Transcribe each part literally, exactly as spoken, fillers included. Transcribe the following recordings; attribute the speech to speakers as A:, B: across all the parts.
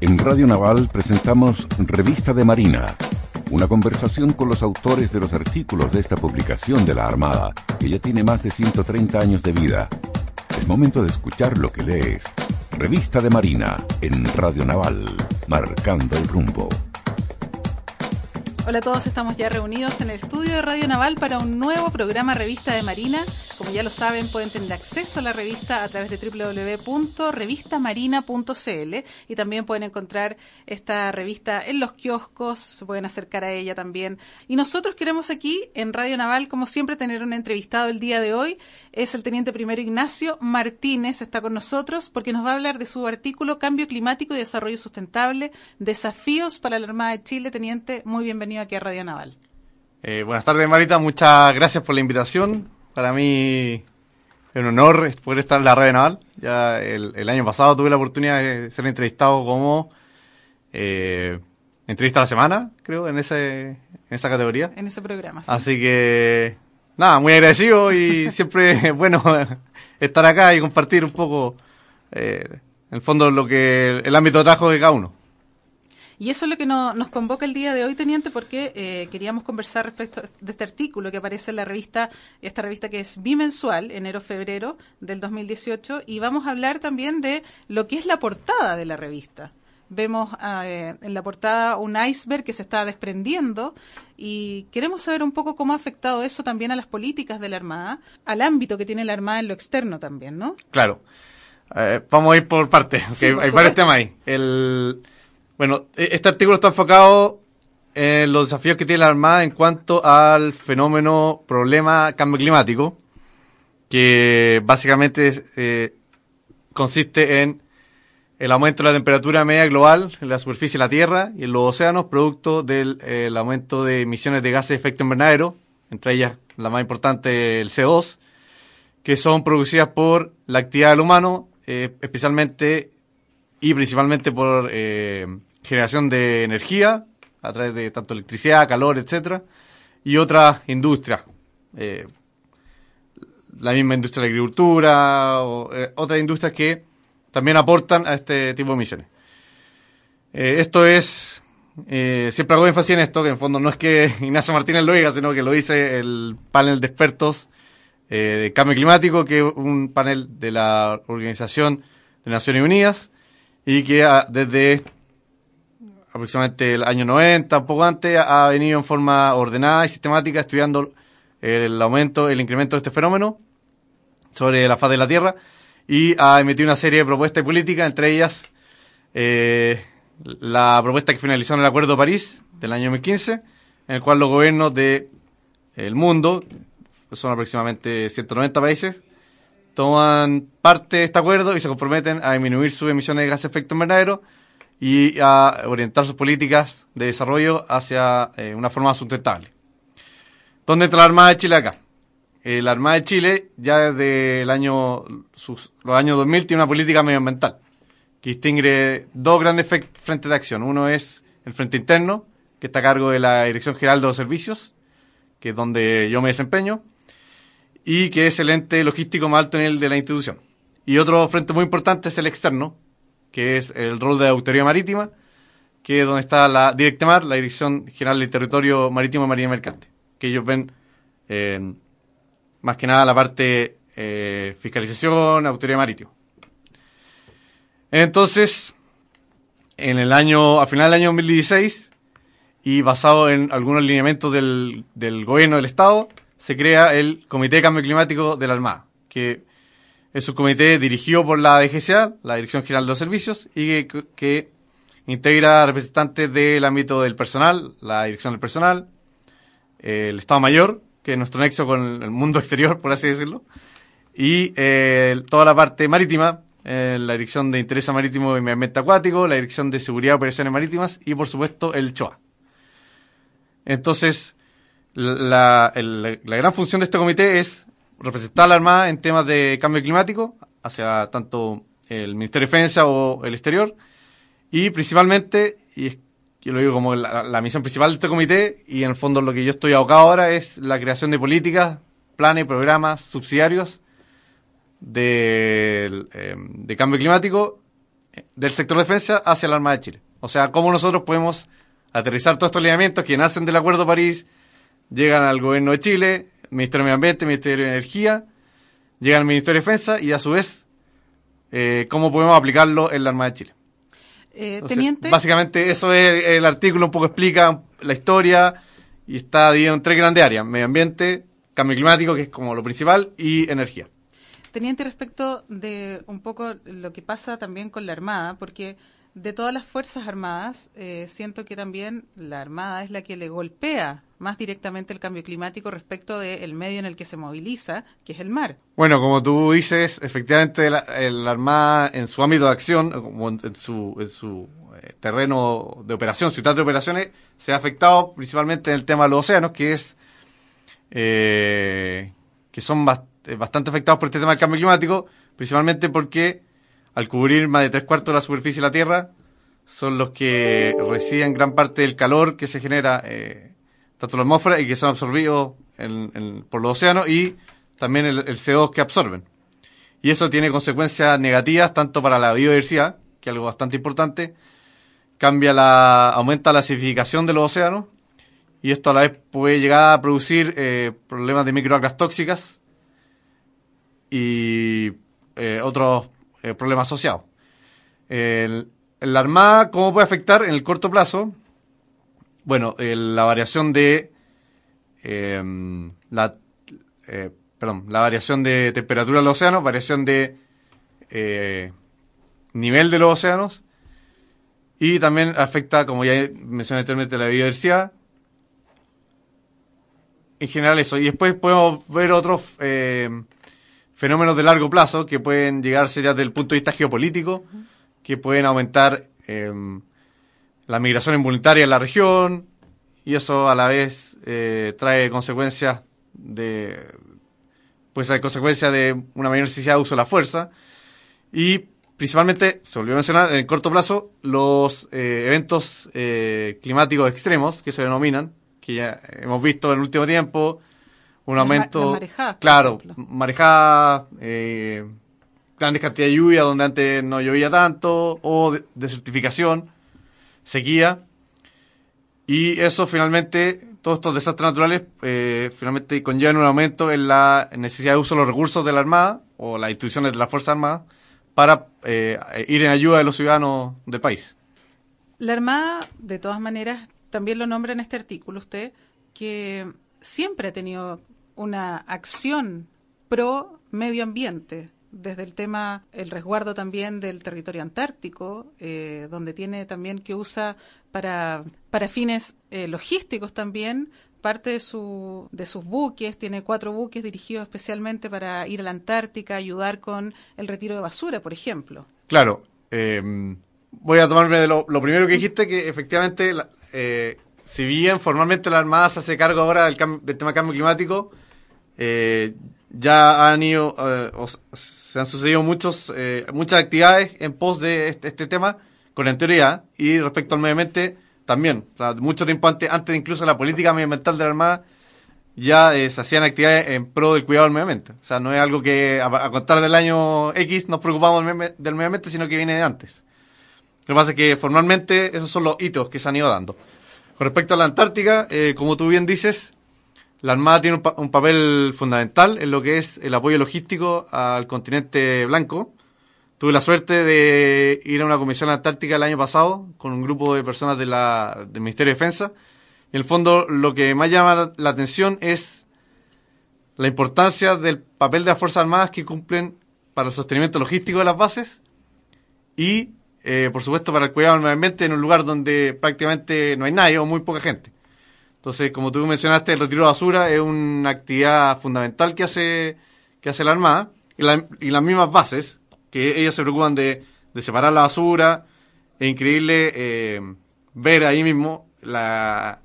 A: En Radio Naval presentamos Revista de Marina, una conversación con los autores de los artículos de esta publicación de la Armada, que ya tiene más de ciento treinta años de vida. Es momento de escuchar lo que lees. Revista de Marina, en Radio Naval, marcando el rumbo.
B: Hola a todos, estamos ya reunidos en el estudio de Radio Naval para un nuevo programa Revista de Marina. Como ya lo saben, pueden tener acceso a la revista a través de doble u doble u doble u punto revista marina punto c l y también pueden encontrar esta revista en los kioscos, se pueden acercar a ella también. Y nosotros queremos aquí en Radio Naval, como siempre, tener un entrevistado el día de hoy. Es el teniente primero Ignacio Martínez, está con nosotros porque nos va a hablar de su artículo Cambio Climático y Desarrollo Sustentable, desafíos para la Armada de Chile. Teniente, muy bienvenido aquí a Radio Naval.
C: Eh, buenas tardes, Marita, muchas gracias por la invitación. Para mí es un honor poder estar en la Radio Naval. Ya el, el año pasado tuve la oportunidad de ser entrevistado como eh, entrevista a la semana, creo, en ese en esa categoría.
B: En ese programa, sí.
C: Así que, nada, muy agradecido y siempre es bueno estar acá y compartir un poco, eh, en el fondo, lo que el ámbito de trabajo de cada uno.
B: Y eso es lo que no, nos convoca el día de hoy, teniente, porque eh, queríamos conversar respecto de este artículo que aparece en la revista, esta revista que es bimensual, enero-febrero del dos mil dieciocho, y vamos a hablar también de lo que es la portada de la revista. Vemos eh, en la portada un iceberg que se está desprendiendo y queremos saber un poco cómo ha afectado eso también a las políticas de la Armada, al ámbito que tiene la Armada en lo externo también, ¿no?
C: Claro. Eh, vamos a ir por partes,
B: sí,
C: okay,
B: por
C: hay
B: supuesto.
C: varios temas ahí. El... Bueno, este artículo está enfocado en los desafíos que tiene la Armada en cuanto al fenómeno, problema, cambio climático, que básicamente eh, consiste en el aumento de la temperatura media global en la superficie de la Tierra y en los océanos, producto del eh, el aumento de emisiones de gases de efecto invernadero, entre ellas la más importante, el C O dos, que son producidas por la actividad del humano, eh, especialmente y principalmente por eh, generación de energía a través de tanto electricidad, calor, etcétera, y otras industrias, eh, la misma industria de la agricultura o eh, otras industrias que también aportan a este tipo de emisiones. Eh, esto es, eh, siempre hago énfasis en esto, que en fondo no es que Ignacio Martínez lo diga, sino que lo dice el panel de expertos eh, de cambio climático, que es un panel de la Organización de Naciones Unidas, y que a, desde aproximadamente el año noventa, un poco antes, ha venido en forma ordenada y sistemática estudiando el aumento, el incremento de este fenómeno sobre la faz de la Tierra y ha emitido una serie de propuestas políticas, entre ellas eh, la propuesta que finalizó en el Acuerdo de París del año dos mil quince, en el cual los gobiernos del mundo, son aproximadamente ciento noventa países, toman parte de este acuerdo y se comprometen a disminuir sus emisiones de gases de efecto invernadero y a orientar sus políticas de desarrollo hacia eh, una forma sustentable. ¿Dónde entra la Armada de Chile acá? Eh, la Armada de Chile ya desde el año, sus, los años dos mil tiene una política medioambiental que distingue dos grandes fe- frentes de acción. Uno es el frente interno, que está a cargo de la Dirección General de los Servicios, que es donde yo me desempeño, y que es el ente logístico más alto nivel de la institución. Y otro frente muy importante es el externo, que es el rol de Autoridad Marítima, que es donde está la Directemar, la Dirección General del Territorio Marítimo, Marina y Mercante, que ellos ven eh, más que nada la parte eh, fiscalización, Autoridad Marítima. Entonces, en el año, a final del año dos mil dieciséis, y basado en algunos lineamientos del, del gobierno del Estado, se crea el Comité de Cambio Climático de la Armada, que es un comité dirigido por la D G C A, la Dirección General de los Servicios, y que, que integra representantes del ámbito del personal, la dirección del personal, el Estado Mayor, que es nuestro nexo con el mundo exterior, por así decirlo, y eh, toda la parte marítima, eh, la Dirección de Interés Marítimo y Medio Ambiente Acuático, la Dirección de Seguridad y Operaciones Marítimas y, por supuesto, el C H O A. Entonces, La, el, la gran función de este comité es representar a la Armada en temas de cambio climático hacia tanto el Ministerio de Defensa o el exterior y principalmente, y es, yo lo digo como la, la misión principal de este comité y en el fondo lo que yo estoy abocado ahora es la creación de políticas, planes, programas subsidiarios de, eh, de cambio climático del sector defensa hacia la Armada de Chile. O sea, cómo nosotros podemos aterrizar todos estos lineamientos que nacen del Acuerdo de París, llegan al Gobierno de Chile, Ministerio de Medio Ambiente, Ministerio de Energía, llegan al Ministerio de Defensa y a su vez, eh, cómo podemos aplicarlo en la Armada de Chile.
B: Eh,
C: Entonces,
B: teniente.
C: básicamente eso es el artículo, un poco explica la historia y está dividido en tres grandes áreas: medio ambiente, cambio climático, que es como lo principal, y energía.
B: Teniente, respecto de un poco lo que pasa también con la Armada, porque de todas las Fuerzas Armadas, eh, siento que también la Armada es la que le golpea más directamente el cambio climático respecto del medio en el que se moviliza, que es el mar.
C: Bueno, como tú dices, efectivamente la, la Armada en su ámbito de acción, como en, en su, en su eh, terreno de operación, su teatro de operaciones, se ha afectado principalmente en el tema de los océanos, que es eh, que son bast- bastante afectados por este tema del cambio climático, principalmente porque al cubrir más de tres cuartos de la superficie de la Tierra, son los que reciben gran parte del calor que se genera eh, tanto en la atmósfera y que son absorbidos en, en, por los océanos, y también el, el C O dos que absorben. Y eso tiene consecuencias negativas tanto para la biodiversidad, que es algo bastante importante, cambia la, aumenta la acidificación de los océanos, y esto a la vez puede llegar a producir eh, problemas de microalgas tóxicas y eh, otros eh, problemas asociados. El, la Armada, ¿cómo puede afectar en el corto plazo? Bueno, eh, la variación de eh, la eh, perdón, la variación de temperatura del océano, variación de eh, nivel de los océanos, y también afecta, como ya mencioné anteriormente, la biodiversidad. En general eso. Y después podemos ver otros eh, fenómenos de largo plazo que pueden llegar a ser ya desde el punto de vista geopolítico, que pueden aumentar eh, la migración involuntaria en la región, y eso a la vez eh, trae consecuencias de pues hay consecuencias de una mayor necesidad de uso de la fuerza, y principalmente, se olvidó mencionar, en el corto plazo, los eh, eventos eh, climáticos extremos, que se denominan, que ya hemos visto en el último tiempo, un
B: Las
C: aumento...
B: ma- las marejadas, por
C: claro,
B: ejemplo.
C: marejadas, eh, grandes cantidades de lluvia donde antes no llovía tanto, o de- desertificación, sequía, y eso finalmente, todos estos desastres naturales, eh, finalmente conllevan un aumento en la necesidad de uso de los recursos de la Armada, o las instituciones de las Fuerzas Armadas, para eh, ir en ayuda de los ciudadanos del país.
B: La Armada, de todas maneras, también lo nombra en este artículo usted, que siempre ha tenido una acción pro medio ambiente, desde el tema, el resguardo también del territorio antártico, eh, donde tiene también que usa para, para fines eh, logísticos también, parte de, su, de sus buques, tiene cuatro buques dirigidos especialmente para ir a la Antártica, ayudar con el retiro de basura, por ejemplo.
C: Claro, eh, voy a tomarme de lo, lo primero que dijiste, que efectivamente, la, eh, si bien formalmente la Armada se hace cargo ahora del, cam- del tema cambio climático, eh, ya han ido, eh, o se han sucedido muchos, eh, muchas actividades en pos de este, este tema con anterioridad, y respecto al medio ambiente también. O sea, mucho tiempo antes, antes de incluso la política medioambiental de la Armada, ya eh, se hacían actividades en pro del cuidado del medio ambiente. O sea, no es algo que a, a contar del año X nos preocupamos del medio, del medio ambiente, sino que viene de antes. Lo que pasa es que formalmente esos son los hitos que se han ido dando. Con respecto a la Antártica, eh, como tú bien dices, la Armada tiene un, pa- un papel fundamental en lo que es el apoyo logístico al continente blanco. Tuve la suerte de ir a una comisión antártica el año pasado con un grupo de personas de la, del Ministerio de Defensa. Y en el fondo lo que más llama la atención es la importancia del papel de las Fuerzas Armadas que cumplen para el sostenimiento logístico de las bases y, eh, por supuesto, para el cuidado del medio ambiente en un lugar donde prácticamente no hay nadie o muy poca gente. Entonces, como tú mencionaste, el retiro de basura es una actividad fundamental que hace, que hace la Armada, y, la, y las mismas bases, que ellos se preocupan de, de separar la basura. Es increíble eh, ver ahí mismo la,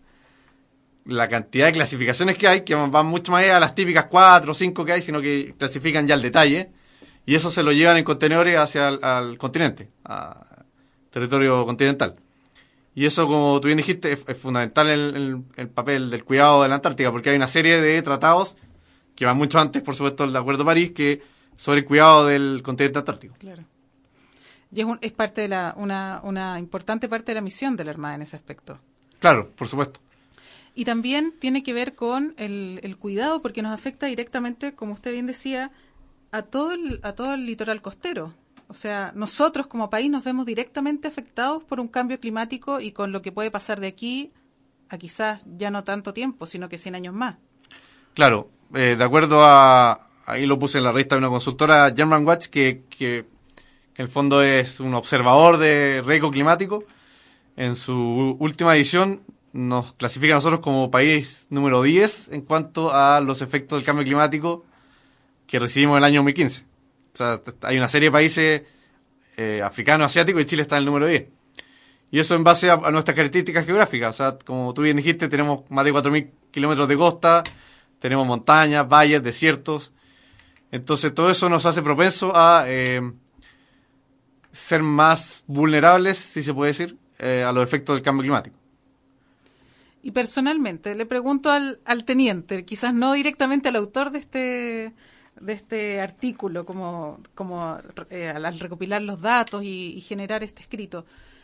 C: la cantidad de clasificaciones que hay, que van mucho más allá de las típicas cuatro o cinco que hay, sino que clasifican ya al detalle, y eso se lo llevan en contenedores hacia el al continente, a territorio continental. Y eso, como tú bien dijiste, es, es fundamental el, el, el papel del cuidado de la Antártica, porque hay una serie de tratados que van mucho antes, por supuesto, del Acuerdo de París, que sobre el cuidado del continente antártico.
B: Claro. Y es, un, es parte de la, una, una importante parte de la misión de la Armada en ese aspecto.
C: Claro, por supuesto.
B: Y también tiene que ver con el, el cuidado, porque nos afecta directamente, como usted bien decía, a todo el, a todo el litoral costero. O sea, nosotros como país nos vemos directamente afectados por un cambio climático y con lo que puede pasar de aquí a quizás ya no tanto tiempo, sino que cien años más.
C: Claro, eh, de acuerdo a... Ahí lo puse en la revista de una consultora, Germanwatch, que, que, que en el fondo es un observador de riesgo climático. En su última edición nos clasifica a nosotros como país número diez en cuanto a los efectos del cambio climático que recibimos en el año dos mil quince. O sea, hay una serie de países eh, africanos, asiáticos, y Chile está en el número diez. Y eso en base a, a nuestras características geográficas. O sea, como tú bien dijiste, tenemos más de cuatro mil kilómetros de costa, tenemos montañas, valles, desiertos. Entonces todo eso nos hace propenso a eh, ser más vulnerables, si se puede decir, eh, a los efectos del cambio climático.
B: Y personalmente, le pregunto al, al teniente, quizás no directamente al autor de este de este artículo, como, como eh, al recopilar los datos y, y generar este escrito.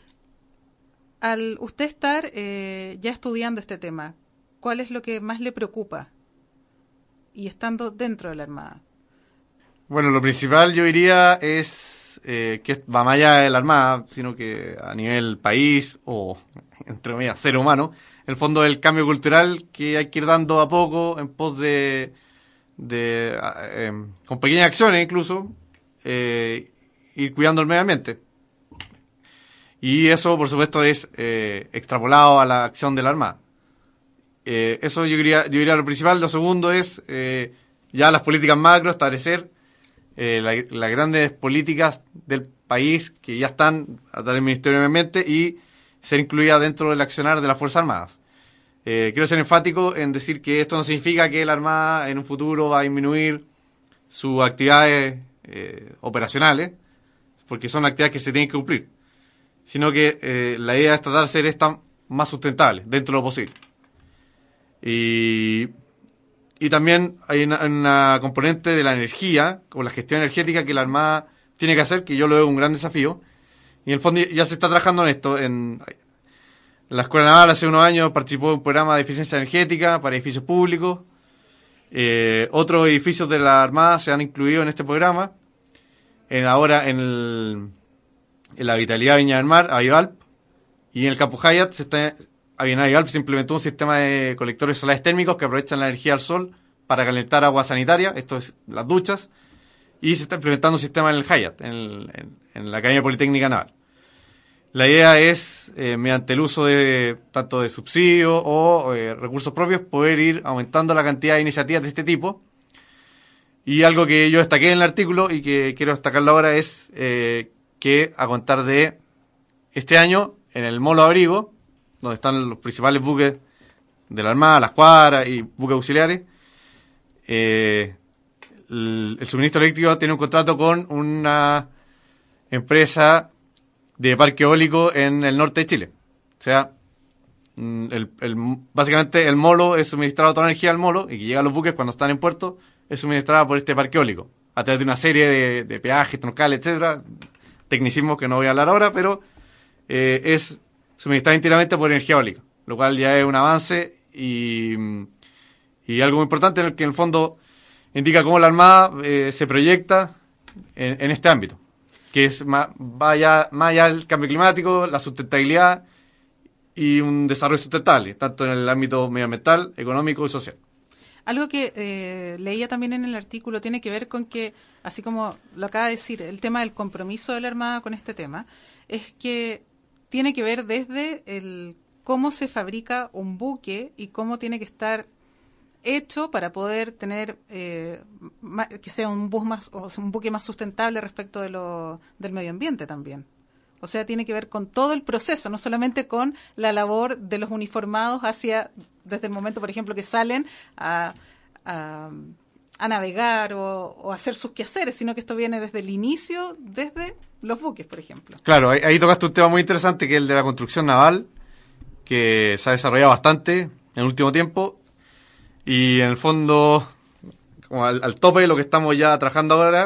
B: Al usted estar eh, ya estudiando este tema, ¿cuál es lo que más le preocupa? Y estando dentro de la Armada.
C: Bueno, lo principal yo diría es eh, que va más allá de la Armada, sino que a nivel país o, entre comillas, ser humano, en el fondo del cambio cultural que hay que ir dando a poco en pos de, de eh, con pequeñas acciones incluso, eh, ir cuidando el medio ambiente. Y eso, por supuesto, es eh, extrapolado a la acción de la Armada. Eh, eso yo diría, yo diría lo principal. Lo segundo es eh, ya las políticas macro, establecer eh, la, las grandes políticas del país que ya están a través del Ministerio de Medio Ambiente y ser incluidas dentro del accionar de las Fuerzas Armadas. Eh, quiero ser enfático en decir que esto no significa que la Armada en un futuro va a disminuir sus actividades eh, operacionales, porque son actividades que se tienen que cumplir, sino que eh, la idea es tratar de ser esta más sustentable dentro de lo posible. Y, y también hay una, una componente de la energía, o la gestión energética que la Armada tiene que hacer, que yo lo veo un gran desafío. Y en el fondo ya se está trabajando en esto. En la Escuela Naval hace unos años participó en un programa de eficiencia energética para edificios públicos. Eh, otros edificios de la Armada se han incluido en este programa. En, ahora en, el, en la Vitalidad Viña del Mar, Avivalp, y en el Campo Hayat se está... En Avivalp se implementó un sistema de colectores solares térmicos que aprovechan la energía del sol para calentar agua sanitaria, esto es las duchas, y se está implementando un sistema en el Hayat, en, el, en, en la Academia Politécnica Naval. La idea es, eh, mediante el uso de tanto de subsidios o eh, recursos propios, poder ir aumentando la cantidad de iniciativas de este tipo. Y algo que yo destaqué en el artículo y que quiero destacarlo ahora es eh, que a contar de este año, en el Molo Abrigo, donde están los principales buques de la Armada, las cuadras y buques auxiliares, eh, el, el suministro eléctrico tiene un contrato con una empresa de parque eólico en el norte de Chile. O sea, el, el, básicamente el molo es suministrado toda la energía al molo y que llega a los buques cuando están en puerto es suministrada por este parque eólico a través de una serie de, de peajes, troncales, etcétera, tecnicismos que no voy a hablar ahora, pero eh, es suministrada íntegramente por energía eólica, lo cual ya es un avance y, y algo muy importante en el que en el fondo indica cómo la Armada eh, se proyecta en, en este ámbito, que es más, vaya, más allá del cambio climático, la sustentabilidad y un desarrollo sustentable, tanto en el ámbito medioambiental, económico y social.
B: Algo que eh, leía también en el artículo tiene que ver con que, así como lo acaba de decir, el tema del compromiso de la Armada con este tema, es que tiene que ver desde el cómo se fabrica un buque y cómo tiene que estar hecho para poder tener eh, más, que sea un bus más o un buque más sustentable respecto de lo, del medio ambiente también. O sea, tiene que ver con todo el proceso, no solamente con la labor de los uniformados hacia desde el momento, por ejemplo, que salen a, a, a navegar o, o hacer sus quehaceres, sino que esto viene desde el inicio, desde los buques, por ejemplo.
C: Claro, ahí, ahí tocaste un tema muy interesante, que es el de la construcción naval, que se ha desarrollado bastante en el último tiempo, y en el fondo, como al, al tope de lo que estamos ya trabajando ahora,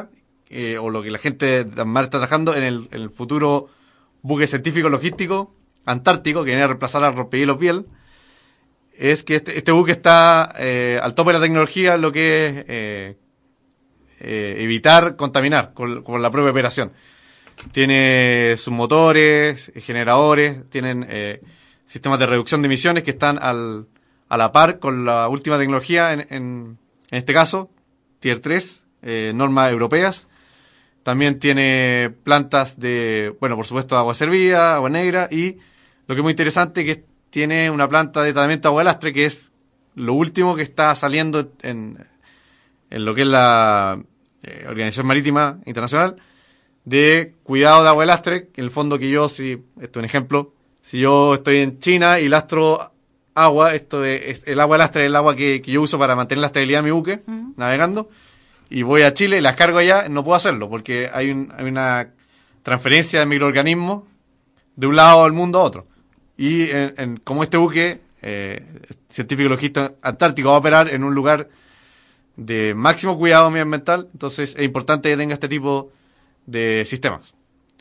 C: eh, o lo que la gente de mar está trabajando en el, en el futuro buque científico logístico antártico, que viene a reemplazar al rompehielos Biel, es que este, este buque está eh, al tope de la tecnología, lo que es eh, eh, evitar contaminar con, con la propia operación. Tiene sus motores, generadores, tienen eh, sistemas de reducción de emisiones que están al, a la par con la última tecnología, en, en, en este caso, Tier tres, eh, normas europeas. También tiene plantas de, bueno, por supuesto, agua servida, agua negra, y lo que es muy interesante que tiene una planta de tratamiento de agua de lastre, que es lo último que está saliendo en, en lo que es la eh, Organización Marítima Internacional, de cuidado de agua de lastre, que en el fondo que yo, si, esto es un ejemplo, si yo estoy en China y lastro agua, esto es, el agua de lastre es el agua que, que yo uso para mantener la estabilidad de mi buque, uh-huh. navegando, y voy a Chile y las cargo allá, no puedo hacerlo, porque hay, un, hay una transferencia de microorganismos de un lado del mundo a otro. Y en, en, como este buque, eh, científico logístico antártico, va a operar en un lugar de máximo cuidado medioambiental, entonces es importante que tenga este tipo de sistemas.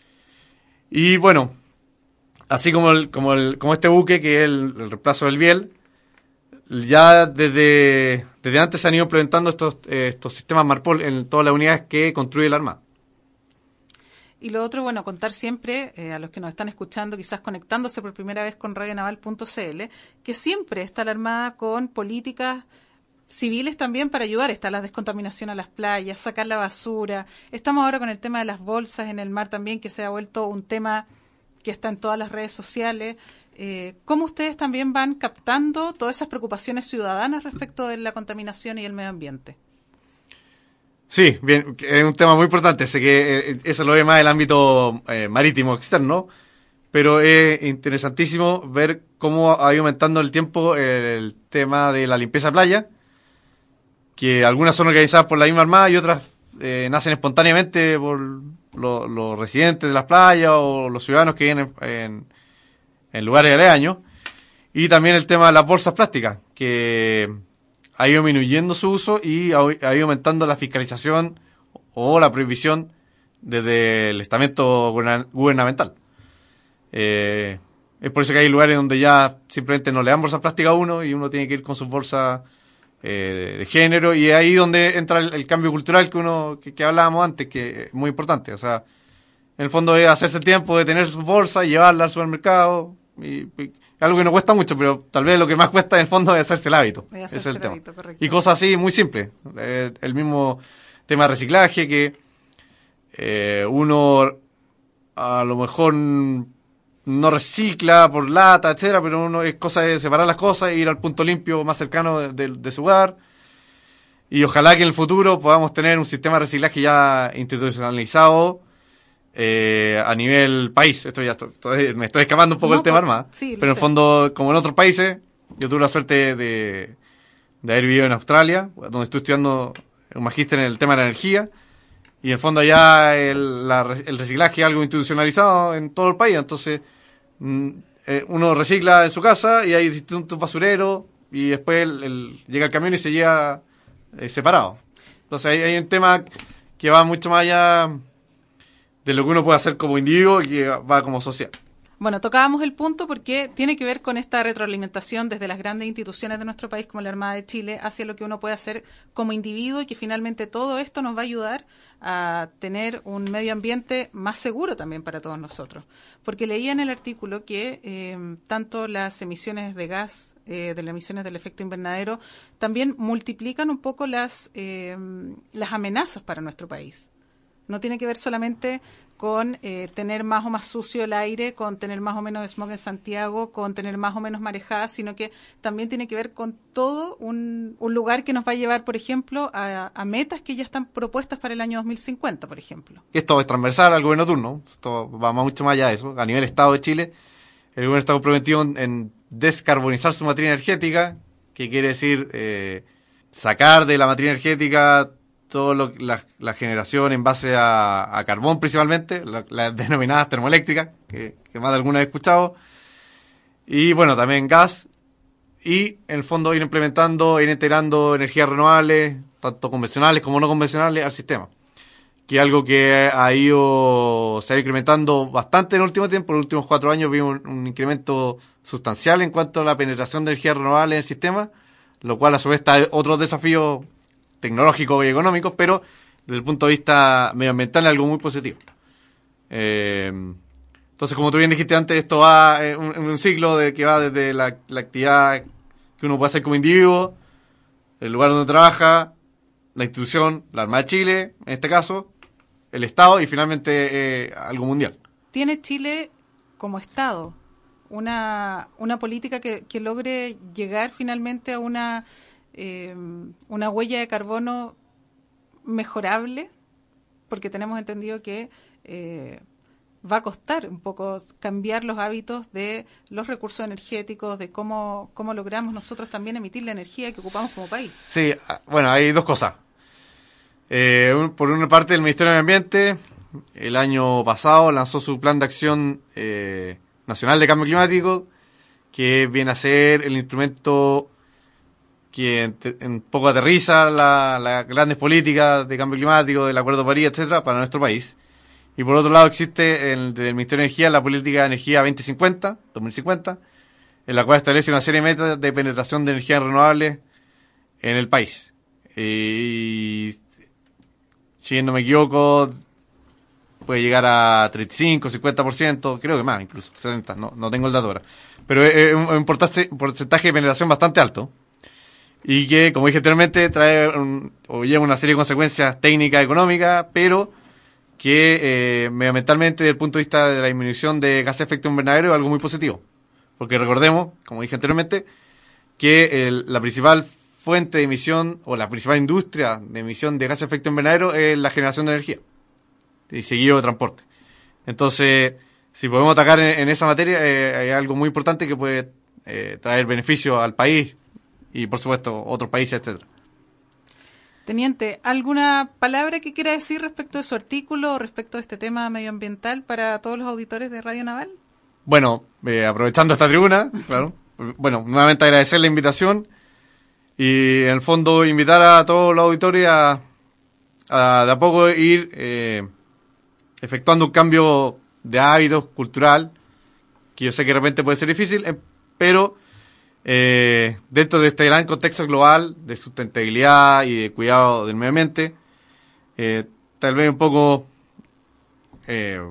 C: Y bueno, así como el, como el, como este buque, que es el, el reemplazo del Biel, ya desde, desde antes se han ido implementando estos, eh, estos sistemas MARPOL en todas las unidades que construye la Armada.
B: Y lo otro, bueno, contar siempre eh, a los que nos están escuchando, quizás conectándose por primera vez con radio naval punto c l, que siempre está la Armada con políticas civiles también para ayudar. Está la descontaminación a las playas, sacar la basura. Estamos ahora con el tema de las bolsas en el mar también, que se ha vuelto un tema que está en todas las redes sociales. Eh, ¿Cómo ustedes también van captando todas esas preocupaciones ciudadanas respecto de la contaminación y el medio ambiente?
C: Sí, bien, es un tema muy importante. Sé que eh, eso lo ve más el ámbito eh, marítimo externo, pero es interesantísimo ver cómo ha ido aumentando el tiempo el tema de la limpieza de playa, que algunas son organizadas por la misma Armada y otras eh, nacen espontáneamente por lo, los residentes de las playas o los ciudadanos que vienen en, en, en lugares aledaños. Y también el tema de las bolsas plásticas, que ha ido disminuyendo su uso y ha, ha ido aumentando la fiscalización o la prohibición desde el estamento gubernamental. Eh, es por eso que hay lugares donde ya simplemente no le dan bolsas plásticas a uno y uno tiene que ir con sus bolsas eh, de género, y es ahí donde entra el, el cambio cultural que uno que, que hablábamos antes, que es muy importante. O sea, en el fondo es hacerse el tiempo de tener sus bolsas y llevarlas al supermercado, y, y algo que no cuesta mucho, pero tal vez lo que más cuesta en el fondo es hacerse el hábito. Es hacerse Ese es el, el tema. Hábito, correcto. Y cosas así muy simples. Eh, el mismo tema de reciclaje, que eh, uno a lo mejor no recicla por lata, etcétera, pero uno es cosa de separar las cosas e ir al punto limpio más cercano de, de, de su hogar. Y ojalá que en el futuro podamos tener un sistema de reciclaje ya institucionalizado Eh, a nivel país. Esto ya estoy, estoy, me estoy escapando un poco no, del tema Armada, sí, pero en el fondo, como en otros países, yo tuve la suerte de, de haber vivido en Australia, donde estoy estudiando un magíster en el tema de la energía, y en el fondo allá el, la, el reciclaje es algo institucionalizado en todo el país. Entonces mm, eh, uno recicla en su casa y hay distintos basureros, y después el, el, llega el camión y se lleva eh, separado. Entonces hay, hay un tema que va mucho más allá de lo que uno puede hacer como individuo y que va como sociedad.
B: Bueno, tocábamos el punto porque tiene que ver con esta retroalimentación desde las grandes instituciones de nuestro país, como la Armada de Chile, hacia lo que uno puede hacer como individuo, y que finalmente todo esto nos va a ayudar a tener un medio ambiente más seguro también para todos nosotros. Porque leía en el artículo que eh, tanto las emisiones de gas, eh, de las emisiones del efecto invernadero, también multiplican un poco las, eh, las amenazas para nuestro país. No tiene que ver solamente con eh, tener más o más sucio el aire, con tener más o menos smog en Santiago, con tener más o menos marejadas, sino que también tiene que ver con todo un, un lugar que nos va a llevar, por ejemplo, a, a metas que ya están propuestas para el año dos mil cincuenta, por ejemplo.
C: Esto es transversal al gobierno turno, esto va mucho más allá de eso. A nivel Estado de Chile, el gobierno está comprometido en, en descarbonizar su matriz energética, que quiere decir eh, sacar de la matriz energética todo lo, la, la generación en base a, a carbón principalmente, las la denominadas termoeléctricas, que, que más de alguna he escuchado, y bueno, también gas, y en el fondo ir implementando, ir integrando energías renovables, tanto convencionales como no convencionales, al sistema. que es algo que ha ido, se ha ido incrementando bastante en el último tiempo. En los últimos cuatro años vimos un, un incremento sustancial en cuanto a la penetración de energías renovables en el sistema, lo cual a su vez está otros desafíos tecnológicos y económicos, pero desde el punto de vista medioambiental es algo muy positivo. Eh, entonces, como tú bien dijiste antes, esto va en un, en un ciclo de que va desde la, la actividad que uno puede hacer como individuo, el lugar donde trabaja, la institución, la Armada de Chile, en este caso, el Estado y finalmente eh, algo mundial.
B: ¿Tiene Chile como Estado una, una política que, que logre llegar finalmente a una, eh, una huella de carbono mejorable? Porque tenemos entendido que eh, va a costar un poco cambiar los hábitos de los recursos energéticos, de cómo, cómo logramos nosotros también emitir la energía que ocupamos como país.
C: Sí, bueno, hay dos cosas. Eh, un, por una parte, el Ministerio de Medio Ambiente el año pasado lanzó su plan de acción eh, nacional de cambio climático, que viene a ser el instrumento que un poco aterriza las la grandes políticas de cambio climático, del Acuerdo de París, etcétera, para nuestro país. Y por otro lado existe el del Ministerio de Energía la política de energía veinte cincuenta, dos mil cincuenta, en la cual establece una serie de metas de penetración de energías renovables en el país. Y si no me equivoco, puede llegar a treinta y cinco, cincuenta por ciento, creo que más, incluso setenta, no, no tengo el dato ahora. Pero es un, un porcentaje de penetración bastante alto. Y que, como dije anteriormente, trae un, o lleva una serie de consecuencias técnicas, económicas, pero que eh, medioambientalmente, desde el punto de vista de la disminución de gases de efecto invernadero, es algo muy positivo. Porque recordemos, como dije anteriormente, que el, la principal fuente de emisión, o la principal industria de emisión de gases de efecto invernadero es la generación de energía y seguido de transporte. Entonces, si podemos atacar en, en esa materia, eh, hay algo muy importante que puede eh, traer beneficio al país y, por supuesto, otros países, etcétera.
B: Teniente, ¿alguna palabra que quiera decir respecto de su artículo o respecto de este tema medioambiental para todos los auditores de Radio Naval?
C: Bueno, eh, aprovechando esta tribuna, claro, bueno, nuevamente agradecer la invitación y, en el fondo, invitar a todos los auditores a, a de a poco ir eh, efectuando un cambio de hábitos cultural, que yo sé que de repente puede ser difícil, eh, pero eh, dentro de este gran contexto global de sustentabilidad y de cuidado del medio ambiente, eh, tal vez un poco eh,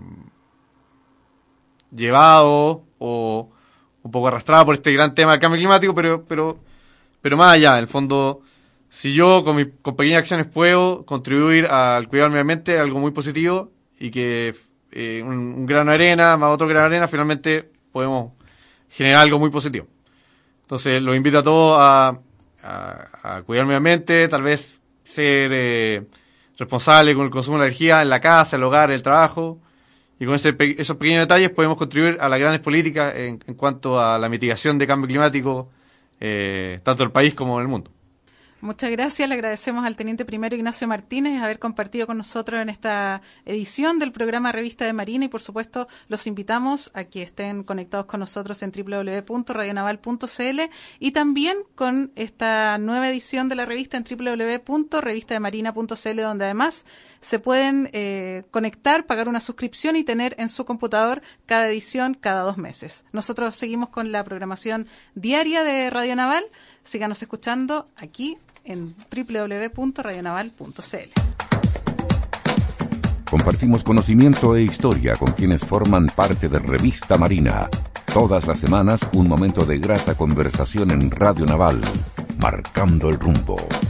C: llevado o un poco arrastrado por este gran tema del cambio climático, pero pero pero más allá, en el fondo, si yo con, mi, con pequeñas acciones puedo contribuir al cuidado del medio ambiente, algo muy positivo, y que eh, un, un grano de arena más otro grano de arena, finalmente podemos generar algo muy positivo. Entonces, los invito a todos a, a, a cuidar el medio ambiente, tal vez ser eh, responsable con el consumo de energía en la casa, el hogar, el trabajo, y con ese, esos pequeños detalles podemos contribuir a las grandes políticas en, en cuanto a la mitigación de cambio climático, eh, tanto en el país como en el mundo.
B: Muchas gracias, le agradecemos al Teniente Primero Ignacio Martínez haber compartido con nosotros en esta edición del programa Revista de Marina, y por supuesto los invitamos a que estén conectados con nosotros en doble u doble u doble u punto radio naval punto c l y también con esta nueva edición de la revista en doble u doble u doble u punto revista de marina punto c l, donde además se pueden eh, conectar, pagar una suscripción y tener en su computador cada edición cada dos meses. Nosotros seguimos con la programación diaria de Radio Naval. Síganos escuchando aquí en doble u doble u doble u punto radio naval punto c l.
A: Compartimos conocimiento e historia con quienes forman parte de Revista Marina. Todas las semanas un momento de grata conversación en Radio Naval, marcando el rumbo.